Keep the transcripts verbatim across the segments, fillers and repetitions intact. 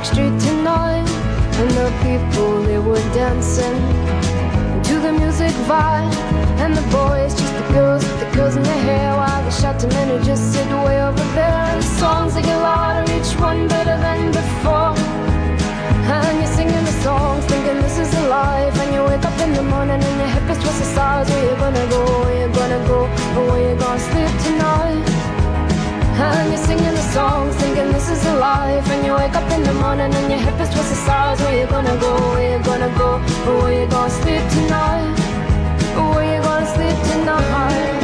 Park Street tonight, and the people, they were dancing to the music vibe. And the boys, just the girls with the girls in their hair, while the shouting men who just sit way over there. And the songs, they get louder, each one better than before. And you're singing the songs, thinking this is a life. And you wake up in the morning and your hip is twist the stars. Where you gonna go, where you gonna go, or where you gonna sleep tonight? And you're singing the songs, thinking this is a life. And you wake up in the morning and your hip is twist the stars. Where you gonna go, where you gonna go, or where you gonna sleep tonight? Or where you gonna sleep tonight?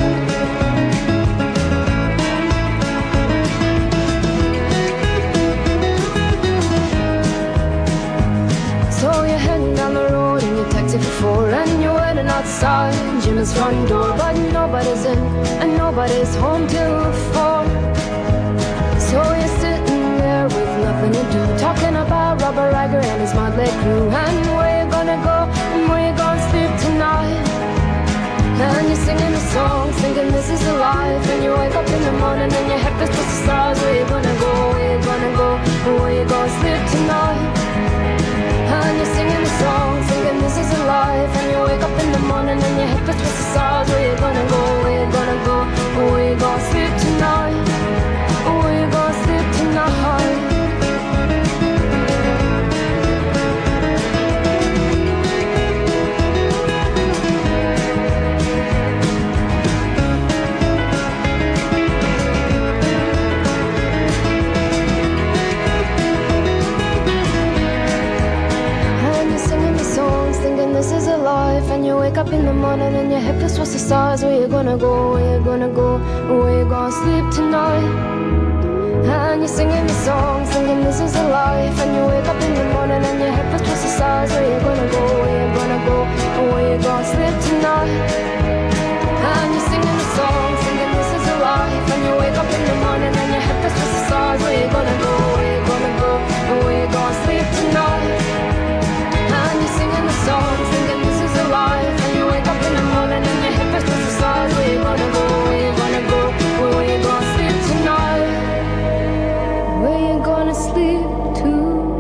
So you're heading down the road in your taxi for four, and you're waiting outside Jim's front door, but nobody's in and nobody's home till four. So you're sitting there with nothing to do, talking about Robert Riger and his motley crew, and where you gonna go and where you gonna sleep tonight. And you're singing the songs, thinking this is a life. And you wake up in the morning and your head is just the stars. Where you gonna go, where you gonna go, and where you gonna sleep tonight? And you're singing the songs, thinking this is a life. And you wake up in the morning and your hip is twist the stars. Where you gonna go, where you gonna go, or where you gonna sleep tonight? Or where you gonna sleep tonight? This is a life, and you wake up in the morning and your hip is twist the stars. Where you gonna go, where you gonna go, where you gonna sleep tonight? And you're singing the songs, thinking this is a life. And you wake up in the morning and your hip is twist the stars. Where you gonna go, where you gonna go, where you gonna sleep tonight? And you're singing the songs, thinking this is a life. And you wake up in the morning and your hip is twist the stars. Where you gonna go, where you gonna go, where you gonna sleep tonight? And you're singing the songs, thinking this is a life. And you wake up in the morning and your hip is twist the stars. Where you gonna go, where you gonna go, where you gonna sleep tonight? Where you gonna sleep tonight?